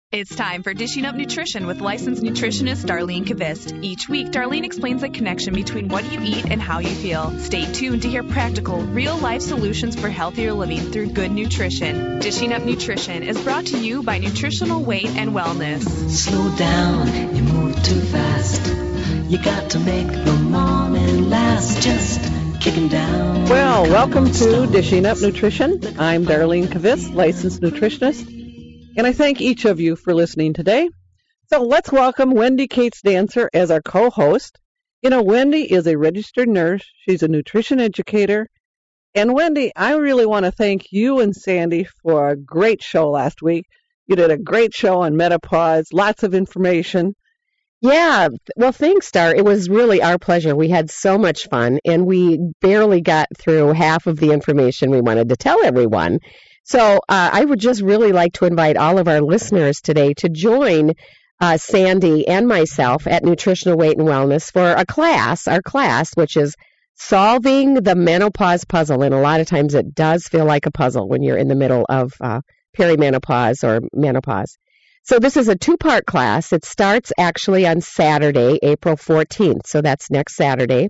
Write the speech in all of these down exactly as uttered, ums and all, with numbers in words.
It's time for Dishing Up Nutrition with licensed nutritionist Darlene Kvist. Each week, Darlene explains the connection between what you eat and how you feel. Stay tuned to hear practical, real-life solutions for healthier living through good nutrition. Dishing Up Nutrition is brought to you by Nutritional Weight and Wellness. Slow down, you move too fast. You got to make the morning last. Just kicking down. Well, welcome to Dishing Up Nutrition. I'm Darlene Kvist, licensed nutritionist. And I thank each of you for listening today. So let's welcome Wendy Cates Dancer as our co-host. You know, Wendy is a registered nurse. She's a nutrition educator. And Wendy, I really want to thank you and Sandy for a great show last week. You did a great show on menopause, lots of information. Yeah, well, thanks, Dar. It was really our pleasure. We had so much fun, and we barely got through half of the information we wanted to tell everyone. So uh, I would just really like to invite all of our listeners today to join uh, Sandy and myself at Nutritional Weight and Wellness for a class, our class, which is Solving the Menopause Puzzle. And a lot of times it does feel like a puzzle when you're in the middle of uh, perimenopause or menopause. So this is a two-part class. It starts actually on Saturday, April fourteenth. So that's next Saturday.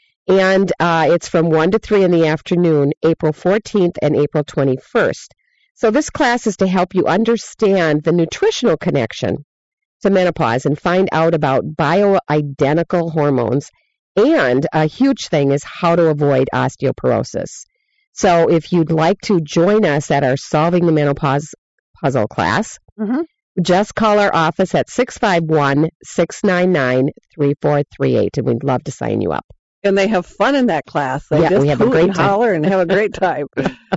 And uh, it's from one to three in the afternoon, April fourteenth and April twenty-first. So this class is to help you understand the nutritional connection to menopause and find out about bioidentical hormones. And a huge thing is how to avoid osteoporosis. So if you'd like to join us at our Solving the Menopause Puzzle class, mm-hmm. just call our office at six five one, six nine nine, three four three eight, and we'd love to sign you up. And they have fun in that class. They yeah, just we have hoot a great and time. holler and have a great time.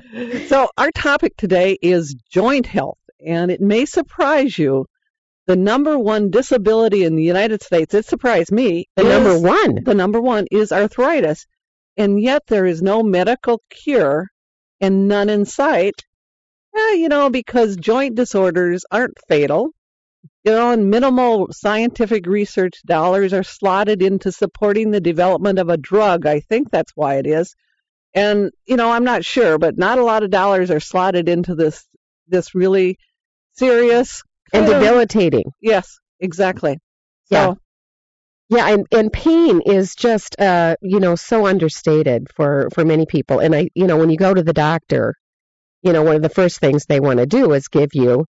So our topic today is joint health, and it may surprise you. The number one disability in the United States, it surprised me. The number one? The number one is arthritis, and yet there is no medical cure and none in sight. Eh, you know, because joint disorders aren't fatal. You know, and minimal scientific research dollars are slotted into supporting the development of a drug. I think that's why it is. And, you know, I'm not sure, but not a lot of dollars are slotted into this this really serious and debilitating. Of, yes, exactly. Yeah. So, yeah, and, and pain is just, uh, you know, so understated for, for many people. And, I, you know, when you go to the doctor, you know, one of the first things they want to do is give you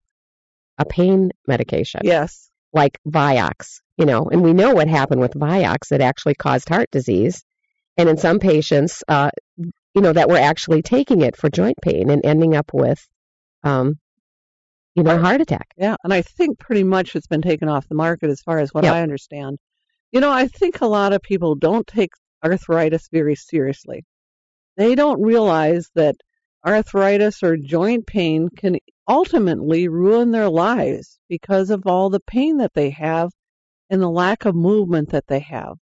a pain medication. Yes. Like Vioxx, you know, and we know what happened with Vioxx. It actually caused heart disease. And in some patients, uh, you know, that were actually taking it for joint pain and ending up with, um, you know, a heart attack. Yeah, and I think pretty much it's been taken off the market as far as what yep. I understand. You know, I think a lot of people don't take arthritis very seriously. They don't realize that arthritis or joint pain can ultimately ruin their lives because of all the pain that they have and the lack of movement that they have.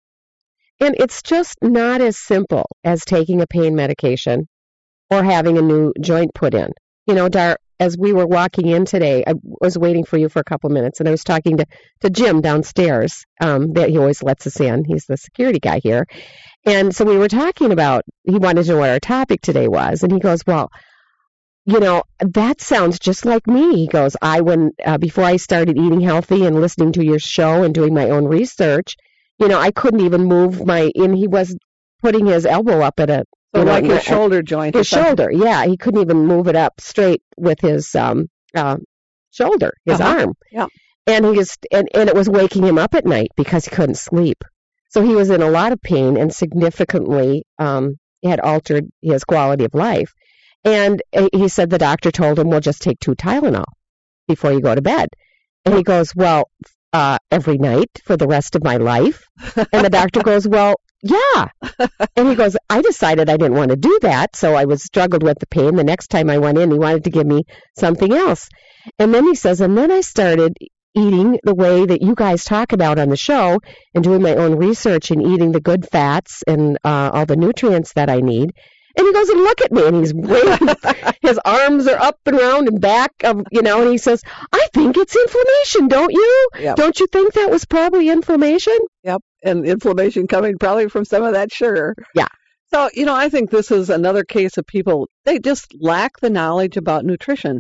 And it's just not as simple as taking a pain medication or having a new joint put in. You know, Dar, as we were walking in today, I was waiting for you for a couple of minutes, and I was talking to, to Jim downstairs. Um, that he always lets us in. He's the security guy here. And so we were talking about, he wanted to know what our topic today was, and he goes, well, you know, that sounds just like me. He goes, I, when, uh, before I started eating healthy and listening to your show and doing my own research, you know, I couldn't even move my, and he was putting his elbow up at a, so you know, like his a, shoulder joint. His shoulder, yeah. He couldn't even move it up straight with his um, uh, shoulder, his uh-huh. arm. Yeah. And he just, and, and it was waking him up at night because he couldn't sleep. So he was in a lot of pain and significantly um, had altered his quality of life. And he said the doctor told him, well, just take two Tylenol before you go to bed. And he goes, well, uh, every night for the rest of my life? And the doctor goes, well, yeah. And he goes, I decided I didn't want to do that, so I was struggled with the pain. The next time I went in, he wanted to give me something else. And then he says, and then I started eating the way that you guys talk about on the show and doing my own research and eating the good fats and uh, all the nutrients that I need. And he goes, and look at me, and he's waving, his arms are up and around and back, of, you know, and he says, I think it's inflammation, don't you? Yep. Don't you think that was probably inflammation? Yep, and inflammation coming probably from some of that sugar. Yeah. So, you know, I think this is another case of people, they just lack the knowledge about nutrition.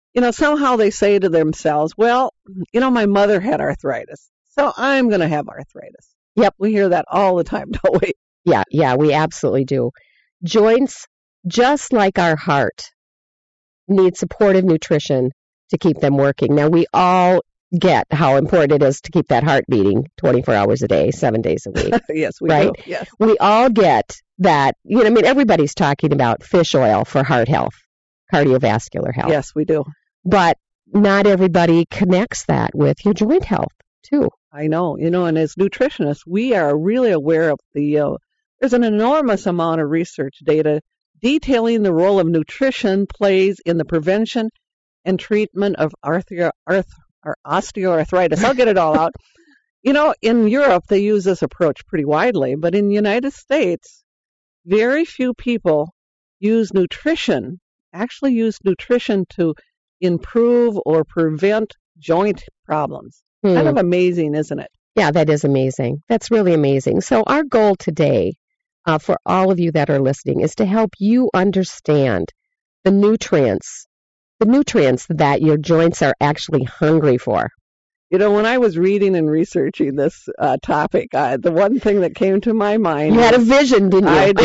you know, somehow they say to themselves, well, you know, my mother had arthritis, so I'm going to have arthritis. Yep. We hear that all the time, don't we? Yeah, yeah, we absolutely do. Joints, just like our heart, need supportive nutrition to keep them working. Now, we all get how important it is to keep that heart beating twenty-four hours a day, seven days a week. Yes, we right? do. Yes. We all get that. You know, I mean, everybody's talking about fish oil for heart health, cardiovascular health. Yes, we do. But not everybody connects that with your joint health, too. I know. You know, and as nutritionists, we are really aware of the, uh, there's an enormous amount of research data detailing the role of nutrition plays in the prevention and treatment of arthro- arth- or osteoarthritis. I'll get it all out. You know, in Europe, they use this approach pretty widely, but in the United States, very few people use nutrition, actually use nutrition to improve or prevent joint problems. Hmm. Kind of amazing, isn't it? Yeah, that is amazing. That's really amazing. So our goal today, uh, for all of you that are listening, is to help you understand the nutrients, the nutrients that your joints are actually hungry for. You know, when I was reading and researching this uh, topic, uh, the one thing that came to my mind... You had a vision, didn't you? I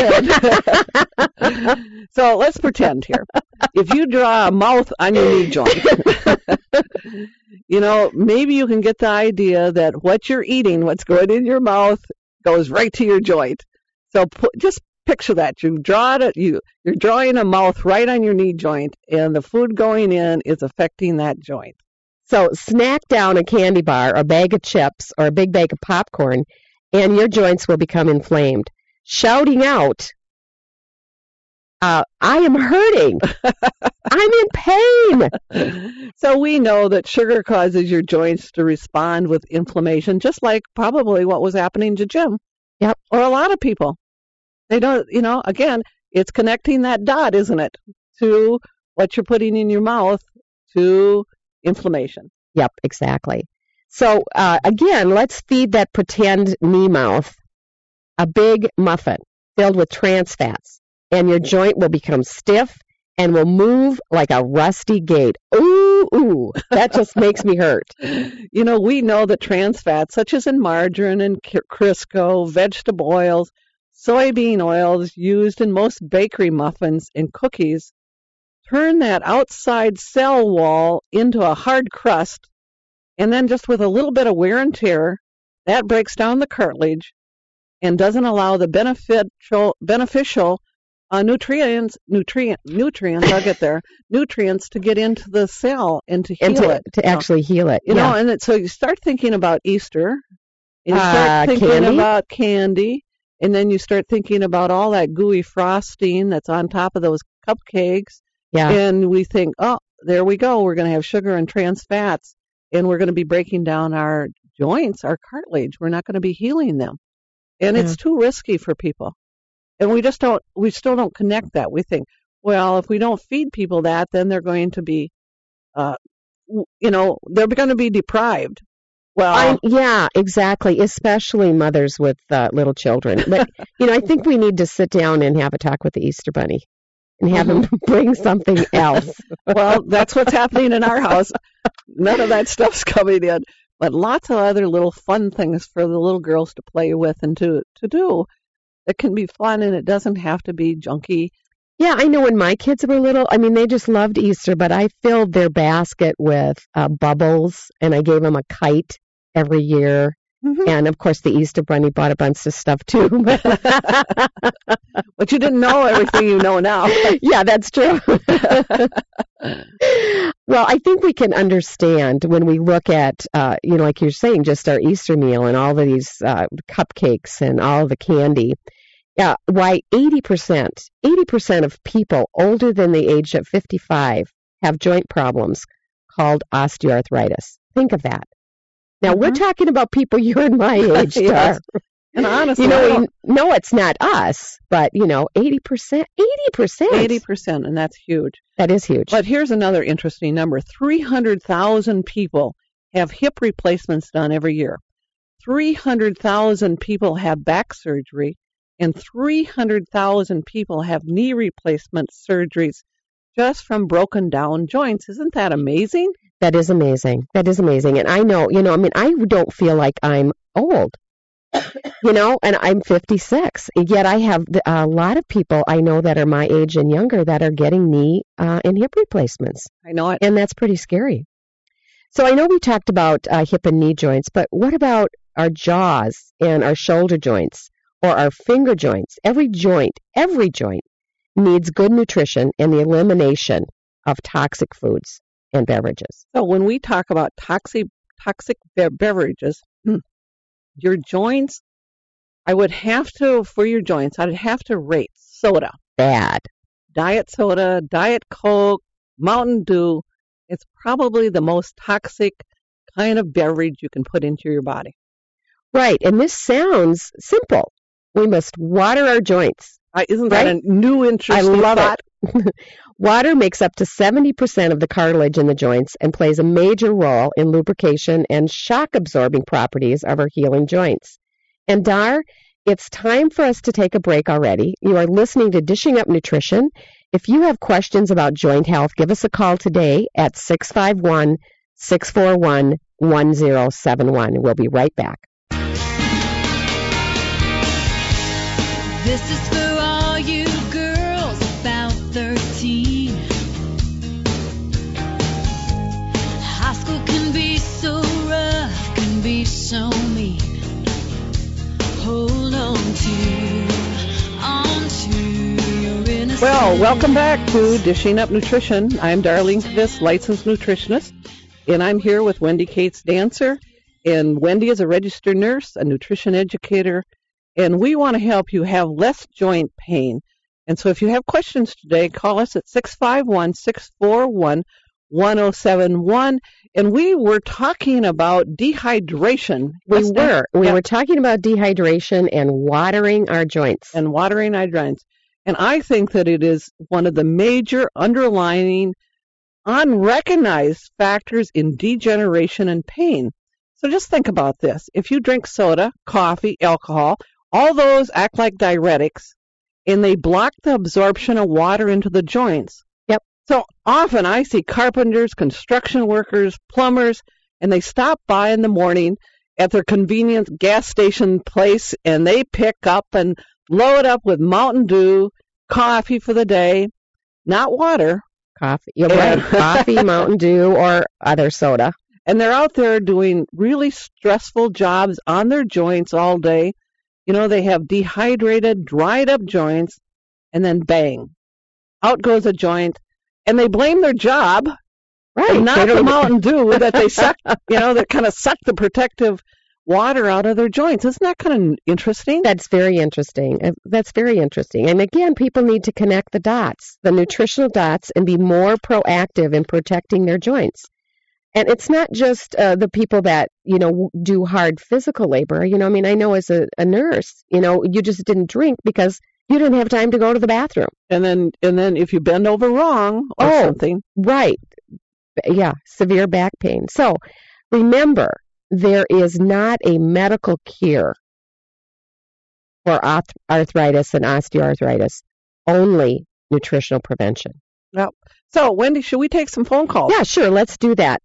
did. So let's pretend here. If you draw a mouth on your knee joint, you know, maybe you can get the idea that what you're eating, what's going in your mouth, goes right to your joint. So put, just picture that. You draw it, you, you're drawing a mouth right on your knee joint, and the food going in is affecting that joint. So snack down a candy bar, a bag of chips, or a big bag of popcorn, and your joints will become inflamed. Shouting out, uh, I am hurting. I'm in pain. So we know that sugar causes your joints to respond with inflammation, just like probably what was happening to Jim. Yep. Or a lot of people. They don't, you know, again, it's connecting that dot, isn't it, to what you're putting in your mouth to inflammation. Yep, exactly. So, uh, again, let's feed that pretend knee mouth a big muffin filled with trans fats, and your joint will become stiff and will move like a rusty gate. Ooh, ooh, that just makes me hurt. You know, we know that trans fats, such as in margarine and Crisco, vegetable oils, soybean oils used in most bakery muffins and cookies, turn that outside cell wall into a hard crust, and then just with a little bit of wear and tear, that breaks down the cartilage and doesn't allow the beneficial beneficial uh, nutrients, nutrient, nutrients, I'll get there, nutrients to get into the cell and to heal and to, it. to actually know. heal it. You yeah. know, and it, so you start thinking about Easter, and you start uh, thinking candy? about candy, and then you start thinking about all that gooey frosting that's on top of those cupcakes. Yeah. And we think, oh, there we go. We're going to have sugar and trans fats, and we're going to be breaking down our joints, our cartilage. We're not going to be healing them. And yeah. It's too risky for people. And we just don't, we still don't connect that. We think, well, if we don't feed people that, then they're going to be, uh, you know, they're going to be deprived. Well, I, yeah, exactly, especially mothers with uh, little children. But, you know, I think we need to sit down and have a talk with the Easter Bunny. And have them bring something else. Well, that's what's happening in our house. None of that stuff's coming in. But lots of other little fun things for the little girls to play with and to, to do. It can be fun, and it doesn't have to be junky. Yeah, I know when my kids were little, I mean, they just loved Easter, but I filled their basket with uh, bubbles, and I gave them a kite every year. Mm-hmm. And, of course, the Easter Bunny bought a bunch of stuff, too. But you didn't know everything you know now. Yeah, that's true. Well, I think we can understand when we look at, uh, you know, like you're saying, just our Easter meal and all of these uh, cupcakes and all the candy, uh, why eighty percent, eighty percent of people older than the age of fifty-five have joint problems called osteoarthritis. Think of that. Now, mm-hmm. we're talking about people your and my age, Star. Yes. And honestly, you know, we know it's not us, but, you know, eighty percent, eighty percent. eighty percent, and that's huge. That is huge. But here's another interesting number. three hundred thousand people have hip replacements done every year. three hundred thousand people have back surgery, and three hundred thousand people have knee replacement surgeries just from broken down joints. Isn't that amazing? That is amazing. That is amazing. And I know, you know, I mean, I don't feel like I'm old, you know, and I'm fifty-six. Yet I have a lot of people I know that are my age and younger that are getting knee uh, and hip replacements. I know it. And that's pretty scary. So I know we talked about uh, hip and knee joints, but what about our jaws and our shoulder joints or our finger joints? Every joint, every joint needs good nutrition and the elimination of toxic foods and beverages. So when we talk about toxic toxic be- beverages, hmm, your joints, I would have to, for your joints, I'd have to rate soda. Bad. Diet soda, Diet Coke, Mountain Dew. It's probably the most toxic kind of beverage you can put into your body. Right. And this sounds simple. We must water our joints. I, isn't that Right? a new I interesting love thought? it. Water makes up to seventy percent of the cartilage in the joints and plays a major role in lubrication and shock absorbing properties of our healing joints. And Dar, it's time for us to take a break already. You are listening to Dishing Up Nutrition. If you have questions about joint health, give us a call today at six five one, six four one, one zero seven one. We'll be right back. This is for all you girls about thirteen. High school can be so rough, can be so mean. Hold on to, on to your innocence. Well, welcome back to Dishing Up Nutrition. I'm Darlene Kvist, licensed nutritionist, and I'm here with Wendy Cates Dancer. And Wendy is a registered nurse, a nutrition educator, and we want to help you have less joint pain. And so if you have questions today, call us at six five one, six four one, one zero seven one. And we were talking about dehydration. We Wasn't were. it? We Yeah. were talking about dehydration and watering our joints. And watering our joints. And I think that it is one of the major underlying, unrecognized factors in degeneration and pain. So just think about this. If you drink soda, coffee, alcohol, all those act like diuretics, and they block the absorption of water into the joints. Yep. So often I see carpenters, construction workers, plumbers, and they stop by in the morning at their convenience gas station place, and they pick up and load up with Mountain Dew, coffee for the day, not water. Coffee. You're Yeah. right. Coffee, Mountain Dew, or other soda. And they're out there doing really stressful jobs on their joints all day. You know, they have dehydrated, dried up joints, and then bang, out goes a joint, and they blame their job, Right. and They not the don't- Mountain Dew that they suck, you know, that kind of suck the protective water out of their joints. Isn't that kind of interesting? That's very interesting. Uh, That's very interesting. And again, people need to connect the dots, the nutritional dots, and be more proactive in protecting their joints. And it's not just uh, the people that, you know, w- do hard physical labor. You know, I mean, I know as a, a nurse, you know, you just didn't drink because you didn't have time to go to the bathroom. And then, and then if you bend over wrong or Oh. something, Right. Yeah, severe back pain. So remember, there is not a medical cure for arth- arthritis and osteoarthritis, only nutritional prevention. so Wendy, should we take some phone calls? Yeah, sure, let's do that.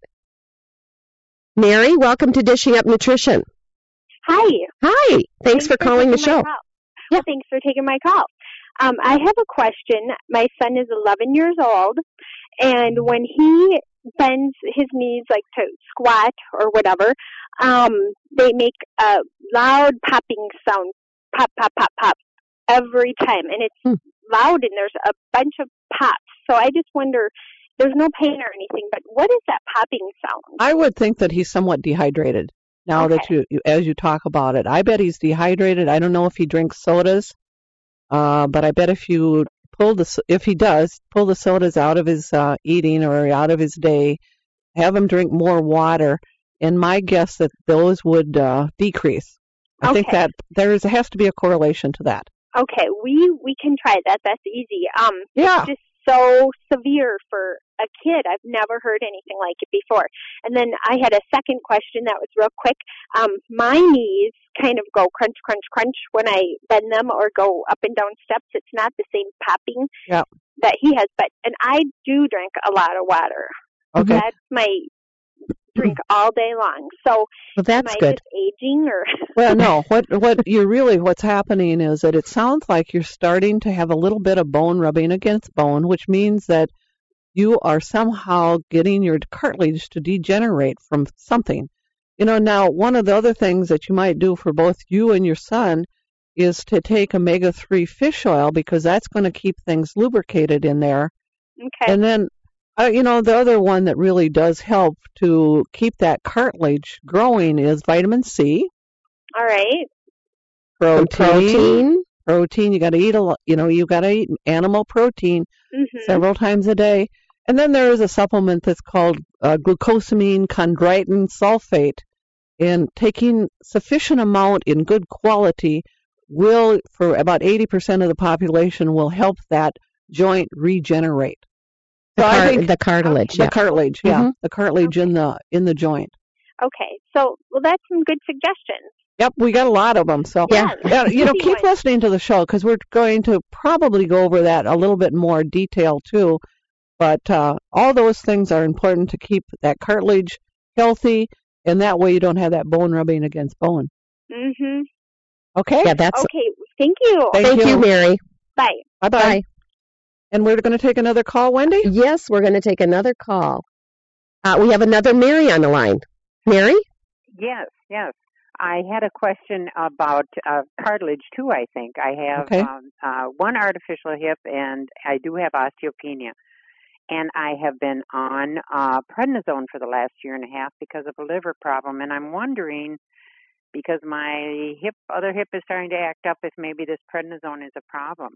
Mary, welcome to Dishing Up Nutrition. Hi. Hi, thanks for calling the taking my show. call. Yeah. Thanks for taking my call. Um, I have a question. My son is eleven years old, and when he bends his knees, like to squat or whatever, um, they make a loud popping sound, pop, pop, pop, pop, every time, and it's Hmm. loud, and there's a bunch of pops. So I just wonder, there's no pain or anything, but what is that popping sound? I would think that he's somewhat dehydrated. Now that Okay. you, you, as you talk about it, I bet he's dehydrated. I don't know if he drinks sodas, uh, but I bet if you pull the, so- if he does, pull the sodas out of his uh, eating or out of his day, have him drink more water, and my guess that those would uh, decrease. I think Okay. that there is has to be a correlation to that. Okay, we we can try that. That's easy. Um, Yeah. it's just so severe for a kid. I've never heard anything like it before. And then I had a second question that was real quick. Um, my knees kind of go crunch, crunch, crunch when I bend them or go up and down steps. It's not the same popping Yeah. that he has, but and I do drink a lot of water. Okay. That's my drink all day long. So Well, that's am I good. just aging or? Well, no. What what you're really what's happening is that it sounds like you're starting to have a little bit of bone rubbing against bone, which means that you are somehow getting your cartilage to degenerate from something. You know, now one of the other things that you might do for both you and your son is to take omega three fish oil, because that's going to keep things lubricated in there. Okay. And then, uh, you know, the other one that really does help to keep that cartilage growing is vitamin C, All right. Some protein. protein. Protein. You got to eat a lot. You know, you got to eat animal protein Mm-hmm. several times a day. And then there is a supplement that's called uh, glucosamine chondroitin sulfate. And taking sufficient amount in good quality will, for about eighty percent of the population, will help that joint regenerate. The, So I car- think the cartilage. the Yeah. cartilage, yeah, Mhm. the cartilage in the in the joint. Okay. So, well, that's some good suggestions. Yep, we got a lot of them. So Yeah. yeah, you know, Easy keep one. listening to the show, because we're going to probably go over that a little bit more detail too. But uh, all those things are important to keep that cartilage healthy, and that way you don't have that bone rubbing against bone. Mm-hmm. Okay. Yeah, that's. Okay. Thank you. Thank Thank you. you, Mary. Bye. Bye bye. Bye. And we're going to take another call, Wendy. Yes, we're going to take another call. Uh, we have another Mary on the line. Mary? Yes, yes. I had a question about uh, cartilage too. I think I have Okay. um, uh, one artificial hip, and I do have osteopenia. And I have been on uh, prednisone for the last year and a half because of a liver problem. And I'm wondering, because my hip, other hip is starting to act up, if maybe this prednisone is a problem.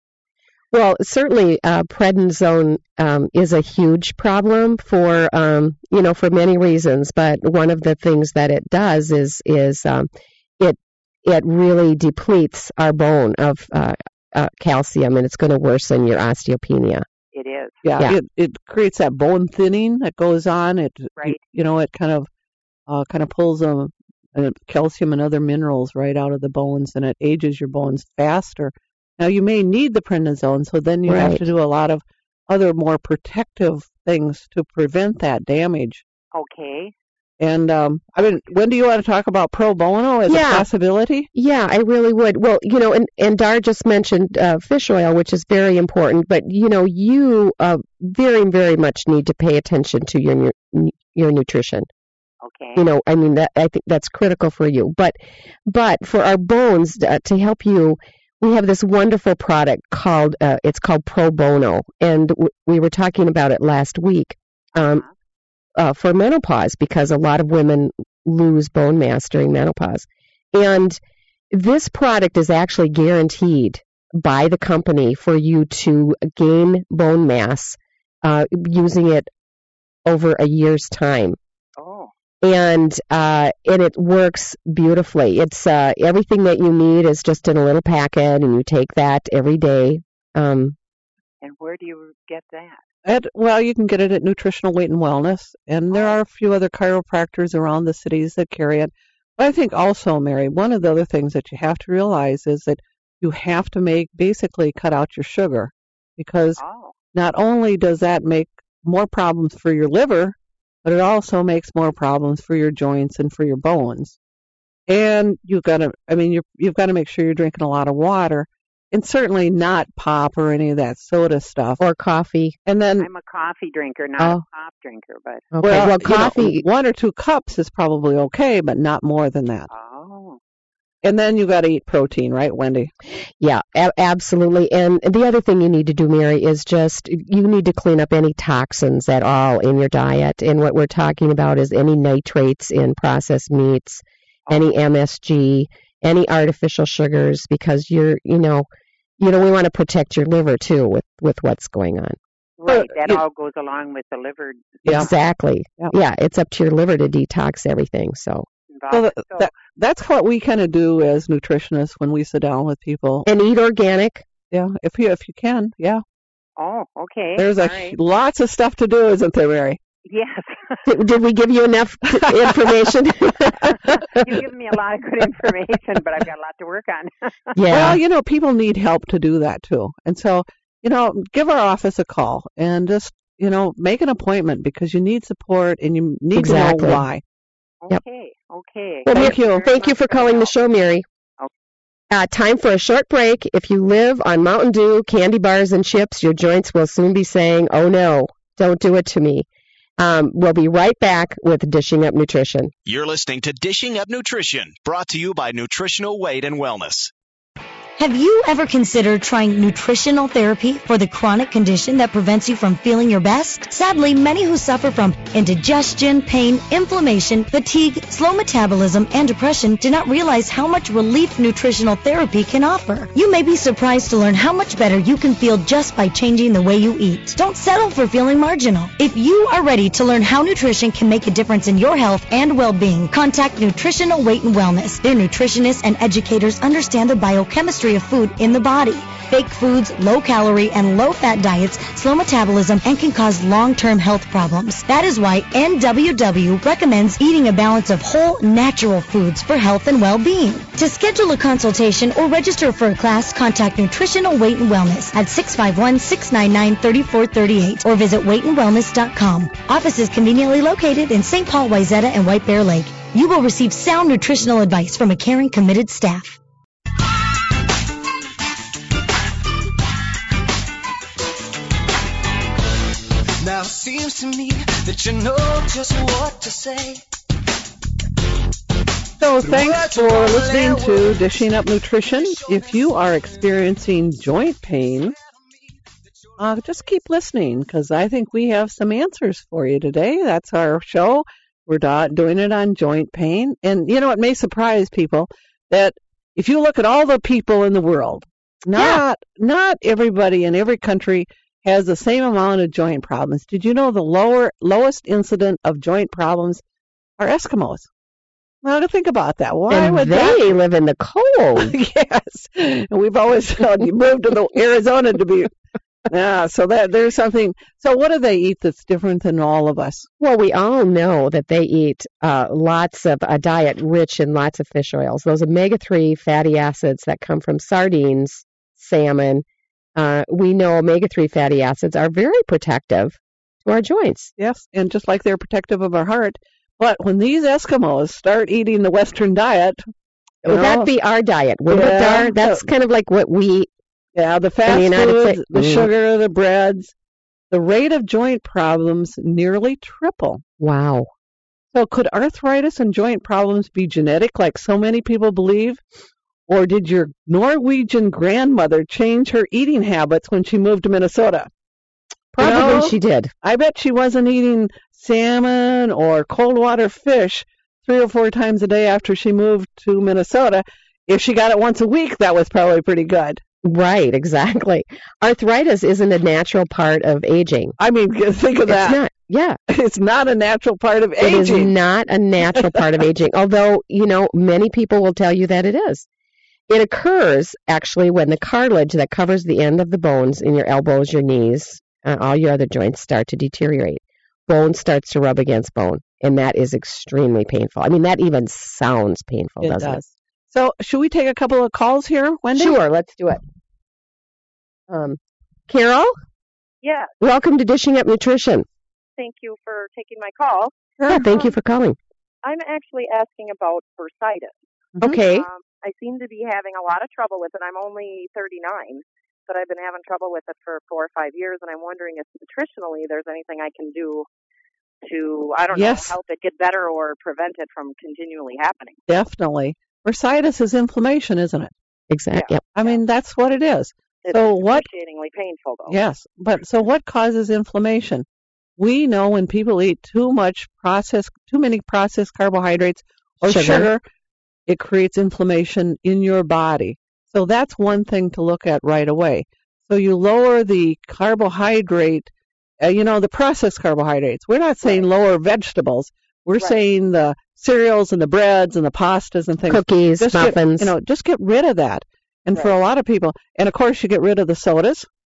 Well, certainly, uh, prednisone um, is a huge problem for um, you know for many reasons. But one of the things that it does is is um, it it really depletes our bone of uh, uh, calcium, and it's going to worsen your osteopenia. It is. Yeah, Yeah. It, it creates that bone thinning that goes on. It Right. you, you know it kind of uh, kind of pulls um, uh, calcium and other minerals right out of the bones, and it ages your bones faster. Now you may need the prednisone, so then you have Right. to do a lot of other more protective things to prevent that damage. Okay. And um, I mean, when do you want to talk about pro bono as Yeah. a possibility? Yeah, I really would. Well, you know, and, and Dar just mentioned uh, fish oil, which is very important. But you know, you uh, very, very much need to pay attention to your nu- your nutrition. Okay. You know, I mean, that I think that's critical for you. But but for our bones uh, to help you, we have this wonderful product called uh, it's called Pro Bono, and w- we were talking about it last week. Um, uh, for menopause, because a lot of women lose bone mass during menopause. And this product is actually guaranteed by the company for you to gain bone mass uh, using it over a year's time. Oh. And uh, and it works beautifully. It's uh, everything that you need is just in a little packet, and you take that every day. Um, And where do you get that? At, well, you can get it at Nutritional Weight and Wellness, and there are a few other chiropractors around the cities that carry it. But I think also, Mary, one of the other things that you have to realize is that you have to make basically cut out your sugar, because Oh. not only does that make more problems for your liver, but it also makes more problems for your joints and for your bones. And you've got to, I mean, you're, you've got to make sure you're drinking a lot of water, and certainly not pop or any of that soda stuff. or coffee. And then I'm a coffee drinker, not Oh. a pop drinker, but Okay. Well, Well, you know, coffee. one or two cups is probably okay, but not more than that. oh. And then you got to eat protein, right, Wendy? Yeah, a- absolutely. And the other thing you need to do, Mary, is just you need to clean up any toxins at all in your diet. And what we're talking about is any nitrates in processed meats, any M S G, any artificial sugars, because you're, you know, you know, we want to protect your liver too with with what's going on. Right. That you- all goes along with the liver Yeah. Exactly. Yeah. Yeah, it's up to your liver to detox everything. So involved. So, that, So, that, that's what we kind of do as nutritionists when we sit down with people. and eat organic. Yeah, if you if you can, yeah. Oh, okay. There's a All right. lots of stuff to do, isn't there, Mary? Yes. Did, did we give you enough information? You've given me a lot of good information, but I've got a lot to work on. Yeah. Well, you know, people need help to do that too. And so, you know, give our office a call and just, you know, make an appointment because you need support and you need Exactly. to know why. Yep. Okay, okay. Well, Thank Mar- you. Thank you for calling the show, Mary. Okay. Uh, time for a short break. If you live on Mountain Dew, candy bars, and chips, your joints will soon be saying, oh no, don't do it to me. Um, we'll be right back with Dishing Up Nutrition. You're listening to Dishing Up Nutrition, brought to you by Nutritional Weight and Wellness. Have you ever considered trying nutritional therapy for the chronic condition that prevents you from feeling your best? Sadly, many who suffer from indigestion, pain, inflammation, fatigue, slow metabolism, and depression do not realize how much relief nutritional therapy can offer. You may be surprised to learn how much better you can feel just by changing the way you eat. Don't settle for feeling marginal. If you are ready to learn how nutrition can make a difference in your health and well-being, contact Nutritional Weight and Wellness. Their nutritionists and educators understand the biochemistry of food in the body. Fake foods, low-calorie, and low-fat diets slow metabolism and can cause long-term health problems. That is why N W W recommends eating a balance of whole, natural foods for health and well-being. To schedule a consultation or register for a class, contact Nutritional Weight and Wellness at six five one, six nine nine, three four three eight or visit weight and wellness dot com. Office is conveniently located in Saint Paul, Wayzata, and White Bear Lake. You will receive sound nutritional advice from a caring, committed staff. Now it seems to me that you know just what to say. So thanks for listening to Dishing Up Nutrition. If you are experiencing joint pain, uh, just keep listening because I think we have some answers for you today. That's our show. We're do- doing it on joint pain. And, you know, it may surprise people that if you look at all the people in the world, not not everybody in every country has the same amount of joint problems. Did you know the lower lowest incident of joint problems are Eskimos? Well, to think about that. Why and would they that? live in the cold. Yes, and we've always felt you moved to the Arizona to be. Yeah, so that there's something. So what do they eat that's different than all of us? Well, we all know that they eat uh, lots of a diet rich in lots of fish oils. Those omega three fatty acids that come from sardines, salmon. Uh, we know omega three fatty acids are very protective to our joints. Yes, and just like they're protective of our heart. But when these Eskimos start eating the Western diet, you Would know, that be our diet? Would Yeah. it our, that's kind of like what we eat. yeah, the fast the United foods, States- the Mm. sugar, the breads, the rate of joint problems nearly triple. Wow. So could arthritis and joint problems be genetic like so many people believe? Or did your Norwegian grandmother change her eating habits when she moved to Minnesota? Probably You know, she did. I bet she wasn't eating salmon or cold water fish three or four times a day after she moved to Minnesota. If she got it once a week, that was probably pretty good. Right, exactly. Arthritis isn't a natural part of aging. I mean, think of It's that. not. Yeah. It's not a natural part of It is aging. not a natural part of aging, although, you know, many people will tell you that it is. It occurs, actually, when the cartilage that covers the end of the bones in your elbows, your knees, uh, all your other joints start to deteriorate. Bone starts to rub against bone, and that is extremely painful. I mean, that even sounds painful, It doesn't does. So should we take a couple of calls here, it? Wendy? Sure, let's do it. Um, Carol, Yeah, welcome to Dishing Up Nutrition. thank you for taking my call. Yeah, thank you for calling. I'm actually asking about bursitis. Okay. Um, I seem to be having a lot of trouble with it. I'm only thirty-nine, but I've been having trouble with it for four or five years, and I'm wondering if nutritionally there's anything I can do to, I don't Yes. know, help it get better or prevent it from continually happening. Definitely. Bursitis is inflammation, isn't it? Exactly. Yep. I mean, that's what it is. It's So what- excruciatingly painful, though. Yes, but so what causes inflammation? We know when people eat too much processed, too many processed carbohydrates or Sugar. sugar, it creates inflammation in your body. So that's one thing to look at right away. So you lower the carbohydrate, uh, you know, the processed carbohydrates. We're not saying lower vegetables. We're Right. saying the cereals and the breads and the pastas and things. Cookies, Just get- muffins. you know, just get rid of that. And for Right. a lot of people, and of course you get rid of the sodas.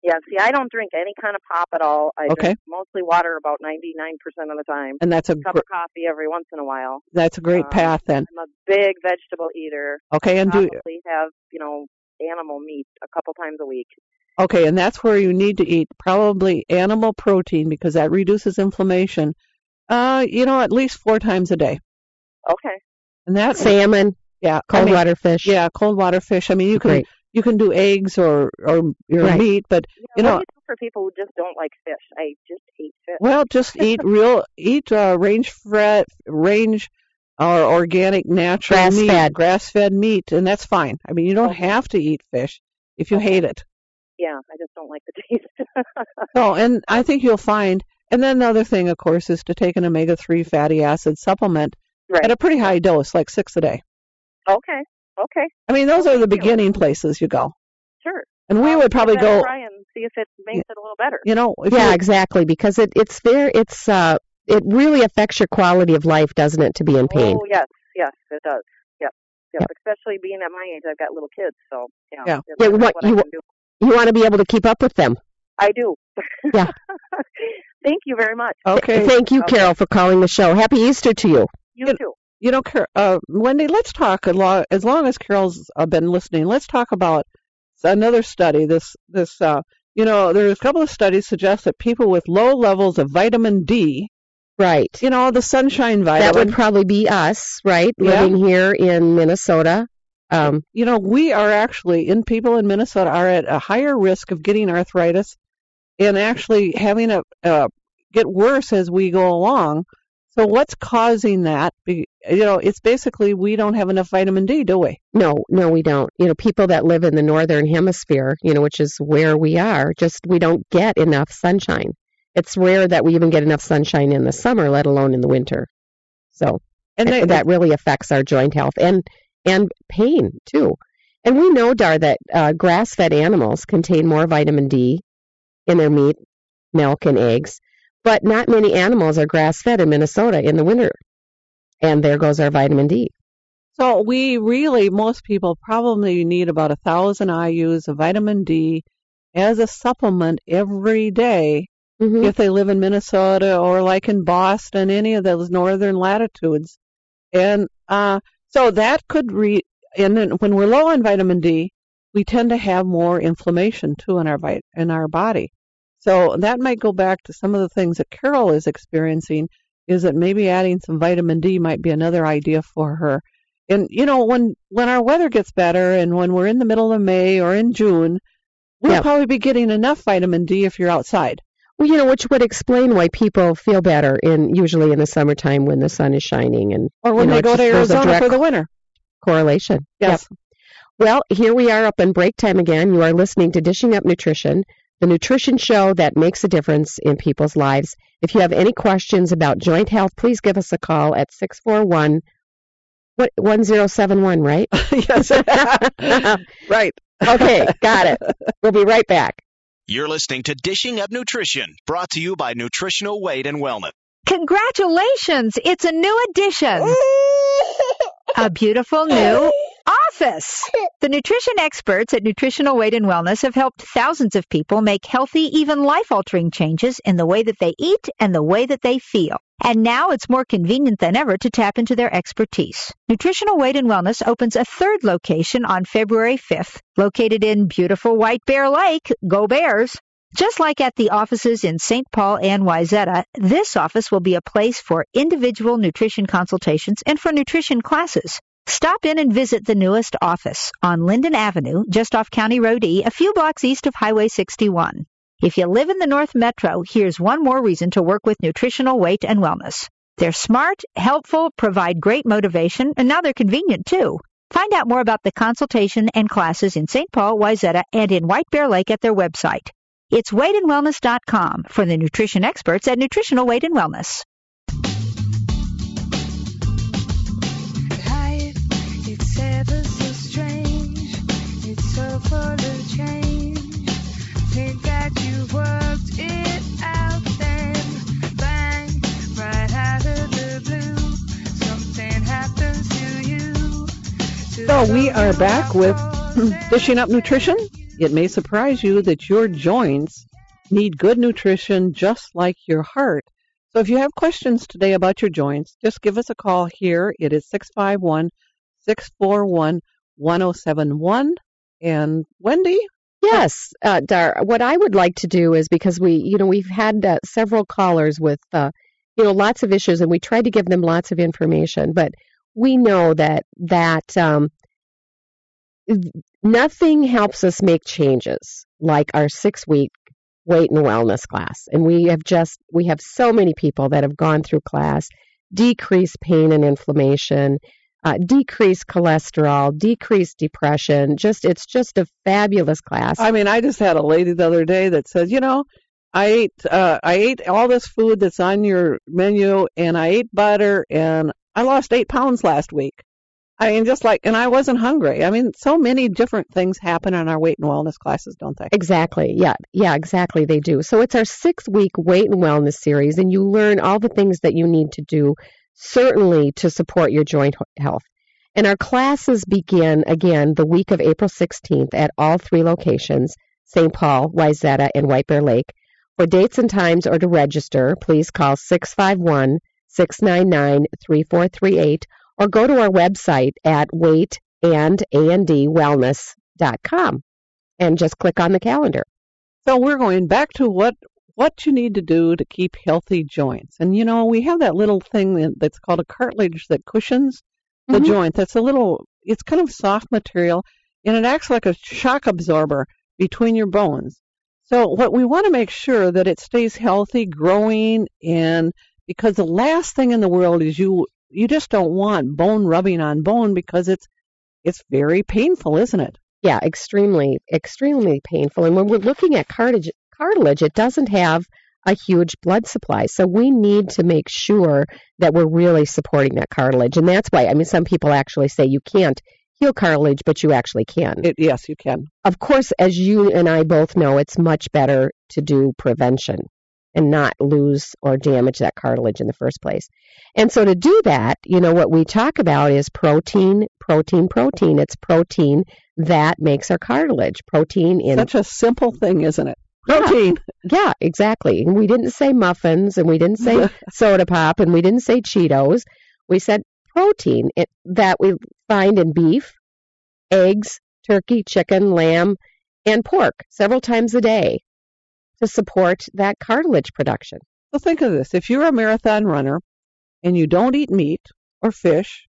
Yeah, see, I don't drink any kind of pop at all. I Okay. drink mostly water about ninety-nine percent of the time. And that's a cup gr- of coffee every once in a while. that's a great Um, path then. I'm a big vegetable eater. Okay, and do Probably have, you know, animal meat a couple times a week. okay, and that's where you need to eat probably animal protein because that reduces inflammation. Uh, you know, at least four times a day. Okay. And that's Salmon, yeah, I cold mean, water fish. Yeah, cold water fish. I mean, you can Great. you can do eggs or or your Right. meat, but You you know, know, what do you do for people who just don't like fish? I just hate fish. well, just eat real eat uh, range fed range or organic natural meat, Grass-fed. grass fed meat, and that's fine. I mean, you don't Okay. have to eat fish if you Okay. hate it. Yeah, I just don't like the taste. So, and I think you'll find. And then the other thing, of course, is to take an omega three fatty acid supplement Right. at a pretty high dose, like six a day. Okay. Okay. I mean, those Well, are the thank you. beginning places you go. Sure. And we I'll would probably give that a go, try and see if it makes it a little better. you know, if Yeah, you, exactly. Because it it's there. It's uh, it really affects your quality of life, doesn't it, to be in pain? Oh, yes. Yes, it does. Yep. Yep. Yep. Especially being at my age, I've got little kids, so yeah. Yeah. it's Yeah, what, what I you- can do. You want to be able to keep up with them. I do. Yeah. Thank you very much. okay. Thank you, Okay. Carol, for calling the show. Happy Easter to you. You Good. too. You know, Car- uh, Wendy, let's talk a lot. As long as Carol's uh, been listening, let's talk about another study. This, this, uh, you know, there's a couple of studies suggest that people with low levels of vitamin D, Right. you know, the sunshine vitamin, That would probably be us, right? Yeah. Living here in Minnesota. Um, you know, we are actually, in people in Minnesota, are at a higher risk of getting arthritis and actually having it uh, get worse as we go along. So what's causing that? Be- You know, it's basically we don't have enough vitamin D, do we? no, no, we don't. You know, people that live in the northern hemisphere, you know, which is where we are, just we don't get enough sunshine. It's rare that we even get enough sunshine in the summer, let alone in the winter. So And they, that really affects our joint health and and pain too. And we know, Dar, that uh, grass-fed animals contain more vitamin D in their meat, milk, and eggs, but not many animals are grass-fed in Minnesota in the winter. And there goes our vitamin D. So we really, most people probably need about a thousand I U's of vitamin D as a supplement every day Mm-hmm. if they live in Minnesota or like in Boston, any of those northern latitudes. And uh, so that could re. And then when we're low on vitamin D, we tend to have more inflammation too in our vit- in our body. So that might go back to some of the things that Carol is experiencing. Is that maybe adding some vitamin D might be another idea for her. And you know, when when our weather gets better, and when we're in the middle of May or in June, we'll Yep. probably be getting enough vitamin D if you're outside. Well, you know, which would explain why people feel better in usually in the summertime when the sun is shining and Or when you know, they it go just- to there's a Arizona direct for the winter. correlation. Yes. Yep. Well, here we are up in break time again. You are listening to Dishing Up Nutrition, the nutrition show that makes a difference in people's lives. If you have any questions about joint health, please give us a call at six four one, what, one zero seven one, right? Yes. Right. Okay, got it. We'll be right back. You're listening to Dishing Up Nutrition, brought to you by Nutritional Weight and Wellness. Congratulations! It's a new addition. A beautiful new office. The nutrition experts at Nutritional Weight and Wellness have helped thousands of people make healthy, even life-altering changes in the way that they eat and the way that they feel. And now it's more convenient than ever to tap into their expertise. Nutritional Weight and Wellness opens a third location on February fifth, located in beautiful White Bear Lake. Go Bears! Just like at the offices in Saint Paul and Wayzata, this office will be a place for individual nutrition consultations and for nutrition classes. Stop in and visit the newest office on Linden Avenue, just off County Road E, a few blocks east of Highway sixty-one. If you live in the North Metro, here's one more reason to work with Nutritional Weight and Wellness. They're smart, helpful, provide great motivation, and now they're convenient too. Find out more about the consultation and classes in Saint Paul, Wayzata, and in White Bear Lake at their website. It's weight and wellness dot com for the nutrition experts at Nutritional Weight and Wellness. Life, it's ever so strange. It's so full of change. Think that you worked it out, then bang, right out of the blue, something happens to you. So we are back with Dishing Up Nutrition. it may surprise you that your joints need good nutrition just like your heart. So if you have questions today about your joints, just give us a call here. It is six five one, six four one, one oh seven one. And Wendy? Yes, uh, Dar, what I would like to do is, because we, you know, we've had uh, several callers with, uh, you know, lots of issues, and we tried to give them lots of information, but we know that, that um, nothing helps us make changes like our six-week weight and wellness class. And we have just, we have so many people that have gone through class, decreased pain and inflammation, uh, decreased cholesterol, decreased depression. Just, it's just a fabulous class. I mean, I just had a lady the other day that said, you know, I ate, uh, I ate all this food that's on your menu, and I ate butter, and I lost eight pounds last week. I mean, just like, and I wasn't hungry. I mean, so many different things happen in our weight and wellness classes, don't they? Exactly. Yeah. Yeah, exactly. They do. So it's our six week weight and wellness series, and you learn all the things that you need to do, certainly to support your joint health. And our classes begin again the week of April sixteenth at all three locations, Saint Paul, Wayzata, and White Bear Lake. For dates and times or to register, please call six five one, six nine nine, three four three eight. Or go to our website at weight and wellness dot com and just click on the calendar. So we're going back to what what you need to do to keep healthy joints. And, you know, we have that little thing that's called a cartilage that cushions the Mhm. joint. That's a little, it's kind of soft material, and it acts like a shock absorber between your bones. So what we want to make sure that it stays healthy, growing, and because the last thing in the world is you you just don't want bone rubbing on bone, because it's it's very painful, isn't it? Yeah, extremely, extremely painful. And when we're looking at cartilage, cartilage, it doesn't have a huge blood supply. So we need to make sure that we're really supporting that cartilage. And that's why, I mean, some people actually say you can't heal cartilage, but you actually can. It, yes, you can. Of course, as you and I both know, it's much better to do prevention and not lose or damage that cartilage in the first place. And so to do that, you know, what we talk about is protein, protein, protein. It's protein that makes our cartilage. Protein in... Such a simple thing, isn't it? Protein. Yeah, yeah, exactly. And we didn't say muffins, and we didn't say soda pop, and we didn't say Cheetos. We said protein it, that we find in beef, eggs, turkey, chicken, lamb, and pork several times a day to support that cartilage production. So think of this. If you're a marathon runner and you don't eat meat or fish,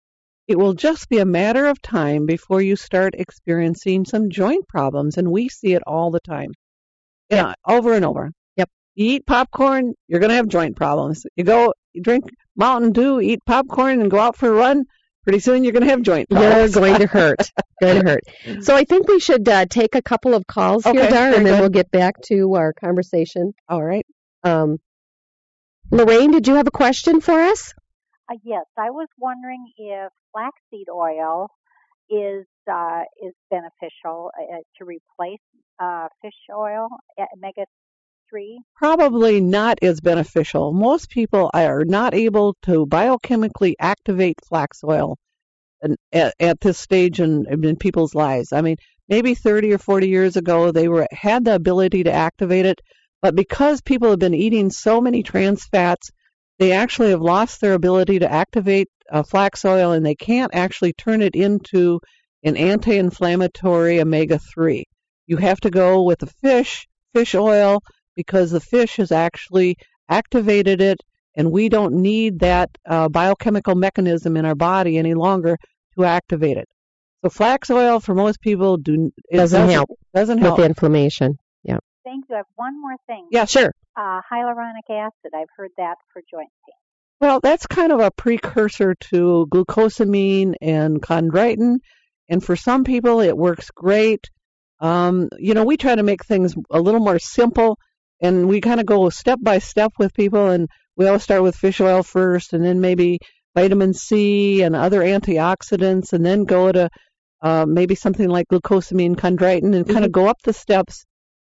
it will just be a matter of time before you start experiencing some joint problems. And we see it all the time. Yeah, over and over. Yep. You eat popcorn, you're going to have joint problems. You go, you drink Mountain Dew, eat popcorn, and go out for a run, pretty soon you're going to have joint problems. You're going to hurt. going to hurt. So I think we should uh, take a couple of calls Okay, here, Dar, very and then good. we'll get back to our conversation. All right. Um, Lorraine, did you have a question for us? Uh, yes, I was wondering if flaxseed oil is uh, is beneficial uh, to replace uh, fish oil, omega three. Probably not as beneficial. Most people are not able to biochemically activate flax oil in- at, at this stage in, in people's lives. I mean, maybe thirty or forty years ago they were had the ability to activate it, but because people have been eating so many trans fats, they actually have lost their ability to activate uh, flax oil, and they can't actually turn it into an anti-inflammatory omega three. You have to go with the fish, fish oil, because the fish has actually activated it, and we don't need that uh, biochemical mechanism in our body any longer to activate it. So flax oil for most people do it Doesn't doesn't help Doesn't with help. the inflammation. Yeah. Thank you. I have one more thing. Yeah, sure. Uh, hyaluronic acid. I've heard that for joint pain. Well, that's kind of a precursor to glucosamine and chondroitin, and for some people it works great. Um, you know, we try to make things a little more simple, and we kind of go step by step with people, and we always start with fish oil first, and then maybe vitamin C and other antioxidants, and then go to uh, maybe something like glucosamine, chondroitin, and kind of go up the steps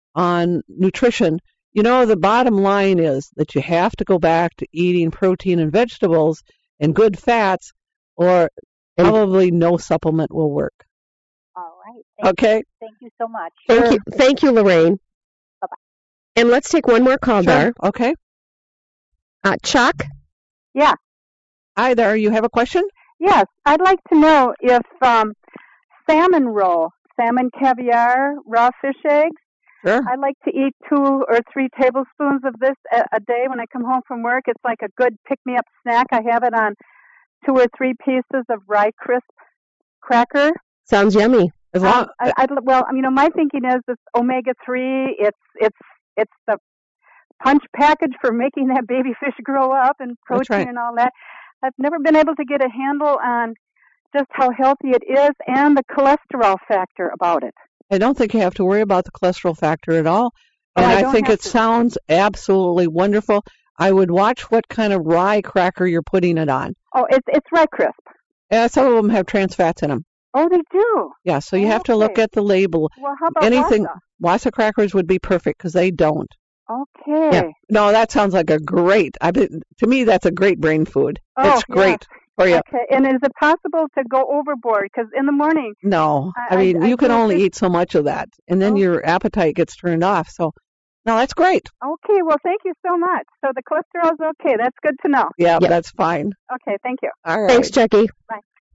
on nutrition. You know, the bottom line is that you have to go back to eating protein and vegetables and good fats, or probably no supplement will work. All right. Thank Okay. You. Thank you so much. Thank you, thank you, Lorraine. Bye-bye. And let's take one more call, Dar. Sure. Okay. Uh, Chuck? Yeah. Hi there. You have a question? Yes. I'd like to know if um, salmon roll, salmon caviar, raw fish eggs. Sure. I like to eat two or three tablespoons of this a, a day when I come home from work. It's like a good pick-me-up snack. I have it on two or three pieces of rye crisp cracker. Sounds yummy. As long, Um, I, I'd, well, you know, my thinking is this omega three. It's it's it's the punch package for making that baby fish grow up and protein That's right. and all that. I've never been able to get a handle on just how healthy it is and the cholesterol factor about it. I don't think you have to worry about the cholesterol factor at all. Oh, And I I, don't think have it to. sounds absolutely wonderful. I would watch what kind of rye cracker you're putting it on. Oh, it's it's rye crisp. Yeah, some of them have trans fats in them. Oh, they do. Yeah, so you have to look Okay. at the label. Well, how about Anything, Wasa? Wasa crackers would be perfect because they don't. Okay. Yeah. No, that sounds like a great. I mean, to me, that's a great brain food. Oh, it's great yes. for you. Okay. And is it possible to go overboard? Because in the morning, No, I- I mean I- I you can do only just- eat so much of that, and then Oh. your appetite gets turned off. So, no, that's great. okay. Well, thank you so much. So the cholesterol's okay. That's good to know. Yeah, Yep. that's fine. Okay. Thank you. All right. Thanks, Chucky. Bye.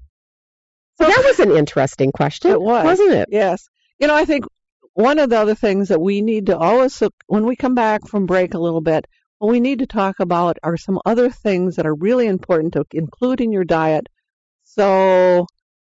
So that was an interesting question, It was, wasn't it? Yes. You know, I think one of the other things that we need to always, when we come back from break a little bit, what we need to talk about are some other things that are really important to include in your diet. So,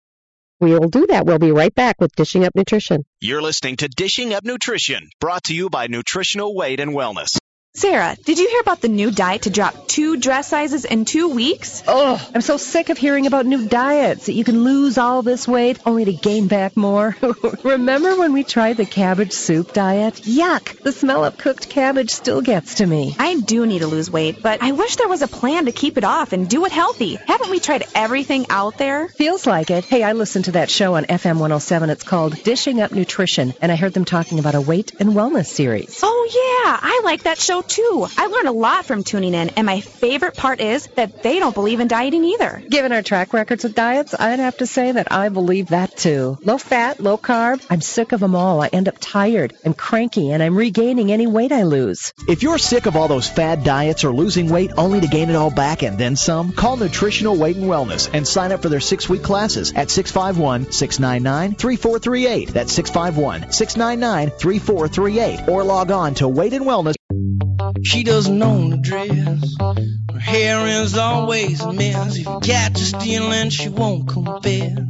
We'll do that. We'll be right back with Dishing Up Nutrition. You're listening to Dishing Up Nutrition, brought to you by Nutritional Weight and Wellness. Sarah, did you hear about the new diet to drop two dress sizes in two weeks? Oh, I'm so sick of hearing about new diets that you can lose all this weight only to gain back more. Remember when we tried the cabbage soup diet? Yuck! The smell of cooked cabbage still gets to me. I do need to lose weight, but I wish there was a plan to keep it off and do it healthy. Haven't we tried everything out there? Feels like it. Hey, I listened to that show on F M one oh seven. It's called Dishing Up Nutrition, and I heard them talking about a weight and wellness series. Oh, yeah. I like that show, too. I learned a lot from tuning in, and my favorite part is that they don't believe in dieting either. Given our track records with diets, I'd have to say that I believe that, too. Low fat, low carb. I'm sick of them all. I end up tired and cranky, and I'm regaining any weight I lose. If you're sick of all those fad diets or losing weight only to gain it all back and then some, call Nutritional Weight and Wellness and sign up for their six-week classes at six five one, six nine nine, three four three eight. That's six five one, six nine nine, three four three eight. Or log on to Weight and Wellness. She doesn't own a dress. Her hair is always a mess. If you catch her stealing, she won't confess.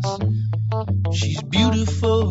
She's beautiful.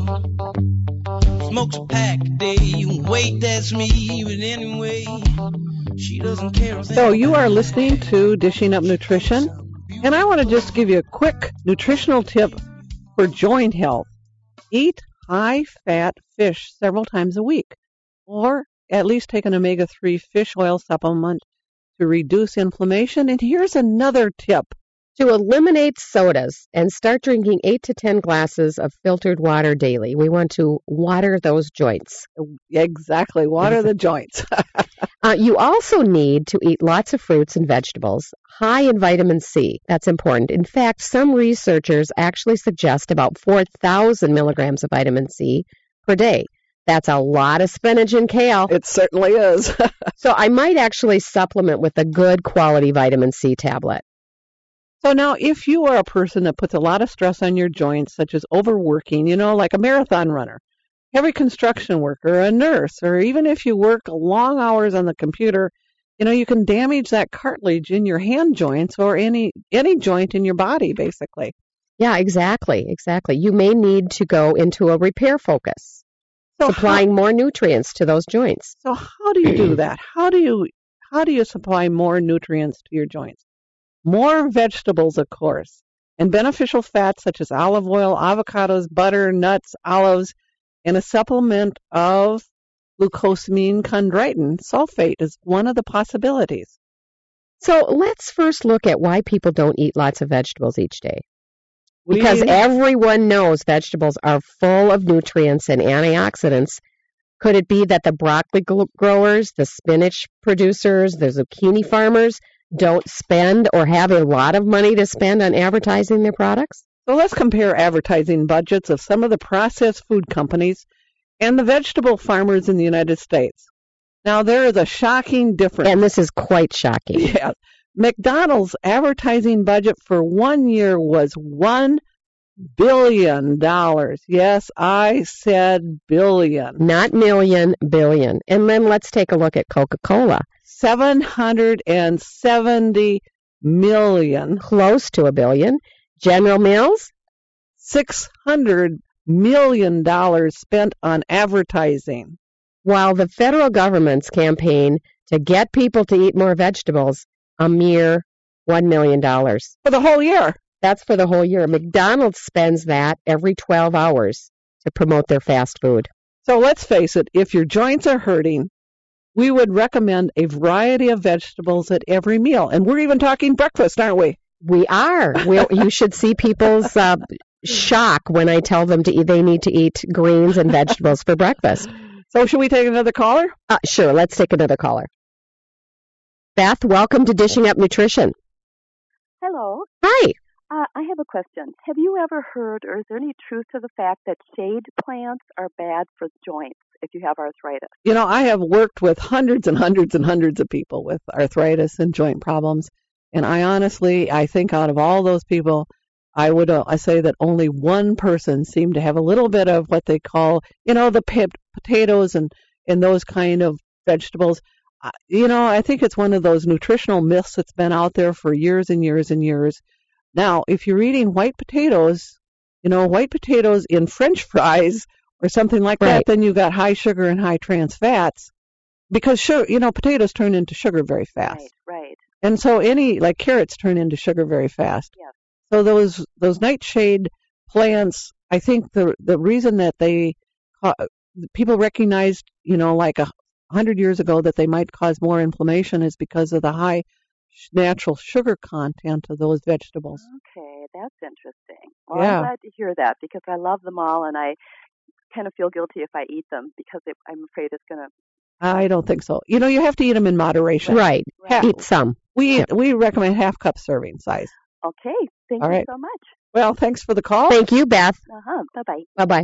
Smokes a pack a day. You can wait, that's me. But anyway, she doesn't care. so you are listening to Dishing Up Nutrition, and I want to just give you a quick nutritional tip for joint health. Eat high-fat fish several times a week, or at least take an omega three fish oil supplement to reduce inflammation. And here's another tip. To eliminate sodas and start drinking eight to ten glasses of filtered water daily. We want to water those joints. Exactly. Water the joints. Uh, you also need to eat lots of fruits and vegetables, high in vitamin C. That's important. In fact, some researchers actually suggest about four thousand milligrams of vitamin C per day. That's a lot of spinach and kale. It certainly is. So I might actually supplement with a good quality vitamin C tablet. So now, if you are a person that puts a lot of stress on your joints, such as overworking, you know, like a marathon runner, heavy construction worker, a nurse, or even if you work long hours on the computer, you know, you can damage that cartilage in your hand joints or any any joint in your body, basically. Yeah, exactly, exactly. You may need to go into a repair focus, so supplying how, more nutrients to those joints. So how do you do that? How do you how do you supply more nutrients to your joints? More vegetables, of course, and beneficial fats such as olive oil, avocados, butter, nuts, olives, and a supplement of glucosamine chondroitin sulfate is one of the possibilities. So let's first look at why people don't eat lots of vegetables each day. Because We- everyone knows vegetables are full of nutrients and antioxidants. Could it be that the broccoli gl- growers, the spinach producers, the zucchini farmers don't spend or have a lot of money to spend on advertising their products? So let's compare advertising budgets of some of the processed food companies and the vegetable farmers in the United States. Now, there is a shocking difference. And this is quite shocking. Yeah. McDonald's advertising budget for one year was one billion dollars. Yes, I said billion. Not million, billion. And then let's take a look at Coca-Cola. seven hundred seventy million. Close to a billion. General Mills? six hundred million dollars spent on advertising. While the federal government's campaign to get people to eat more vegetables, a mere one million dollars. For the whole year. That's for the whole year. McDonald's spends that every twelve hours to promote their fast food. So let's face it, if your joints are hurting, we would recommend a variety of vegetables at every meal. And we're even talking breakfast, aren't we? We are. We're, you should see people's uh, shock when I tell them to eat, they need to eat greens and vegetables for breakfast. So should we take another caller? Uh, sure, let's take another caller. Beth, welcome to Dishing Up Nutrition. Hello. Hi. Uh, I have a question. Have you ever heard, or is there any truth to the fact that shade plants are bad for joints if you have arthritis? You know, I have worked with hundreds and hundreds and hundreds of people with arthritis and joint problems. And I honestly, I think out of all those people, I would uh, I say that only one person seemed to have a little bit of what they call, you know, the p- potatoes and, and those kind of vegetables. Uh, you know, I think it's one of those nutritional myths that's been out there for years and years and years. Now, if you're eating white potatoes, you know, white potatoes in French fries or something like right. that, then you got high sugar and high trans fats because, sugar, you know, potatoes turn into sugar very fast. Right, right. And so any, like carrots turn into sugar very fast. Yes. So those those nightshade plants, I think the the reason that they, uh, people recognized, you know, like a hundred years ago that they might cause more inflammation is because of the high natural sugar content of those vegetables. Okay, that's interesting. Well, Yeah. I'm glad to hear that because I love them all and I kind of feel guilty if I eat them because it, I'm afraid it's going to. I don't think so. You know, you have to eat them in moderation. Right. Ha- Eat some. We Yeah. we recommend half cup serving size. Okay, thank All you right. so much. Well, thanks for the call. Thank you, Beth. Uh-huh, bye-bye. Bye-bye.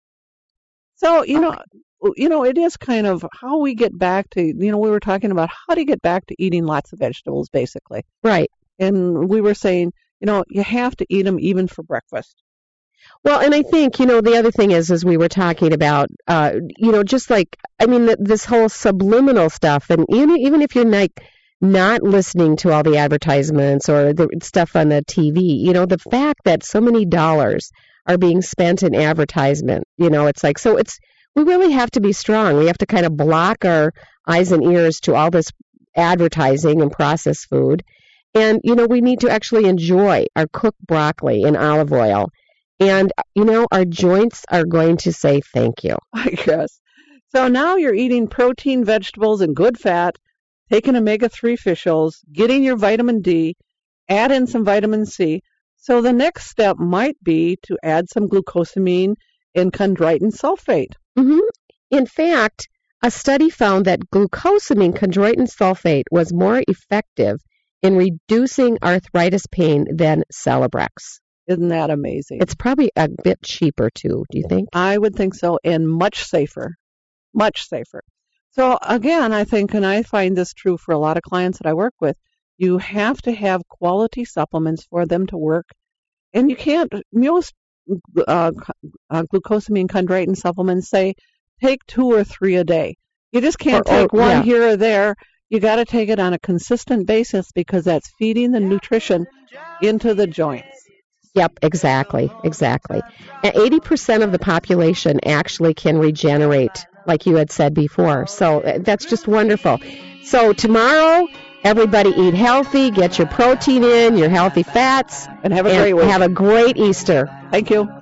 So, you know, you know, it is kind of how we get back to, you know, we were talking about how do you get back to eating lots of vegetables, basically. Right. And we were saying, you know, you have to eat them even for breakfast. Well, and I think, you know, the other thing is, as we were talking about, uh, you know, just like, I mean, th- this whole subliminal stuff, and even, even if you're like not listening to all the advertisements or the stuff on the T V, you know, the fact that so many dollars are being spent in advertisement, you know, it's like, so it's, we really have to be strong. We have to kind of block our eyes and ears to all this advertising and processed food. And, you know, we need to actually enjoy our cooked broccoli in olive oil. And, you know, our joints are going to say thank you. I guess. So now you're eating protein, vegetables, and good fat, taking omega three fish oils, getting your vitamin D, add in some vitamin C. So the next step might be to add some glucosamine and chondroitin sulfate. Mm-hmm. In fact, a study found that glucosamine chondroitin sulfate was more effective in reducing arthritis pain than Celebrex. Isn't that amazing? It's probably a bit cheaper, too, do you think? I would think so, and much safer. Much safer. So, again, I think, and I find this true for a lot of clients that I work with, you have to have quality supplements for them to work. And you can't, most uh, uh, glucosamine chondroitin supplements say take two or three a day. You just can't Or- or- take one yeah. here or there. You got to take it on a consistent basis because that's feeding the nutrition into the joints. Yep, exactly, exactly. And eighty percent of the population actually can regenerate, like you had said before. So uh, that's just wonderful. So tomorrow, everybody eat healthy, get your protein in, your healthy fats, And have a great week. have a great Easter. Thank you.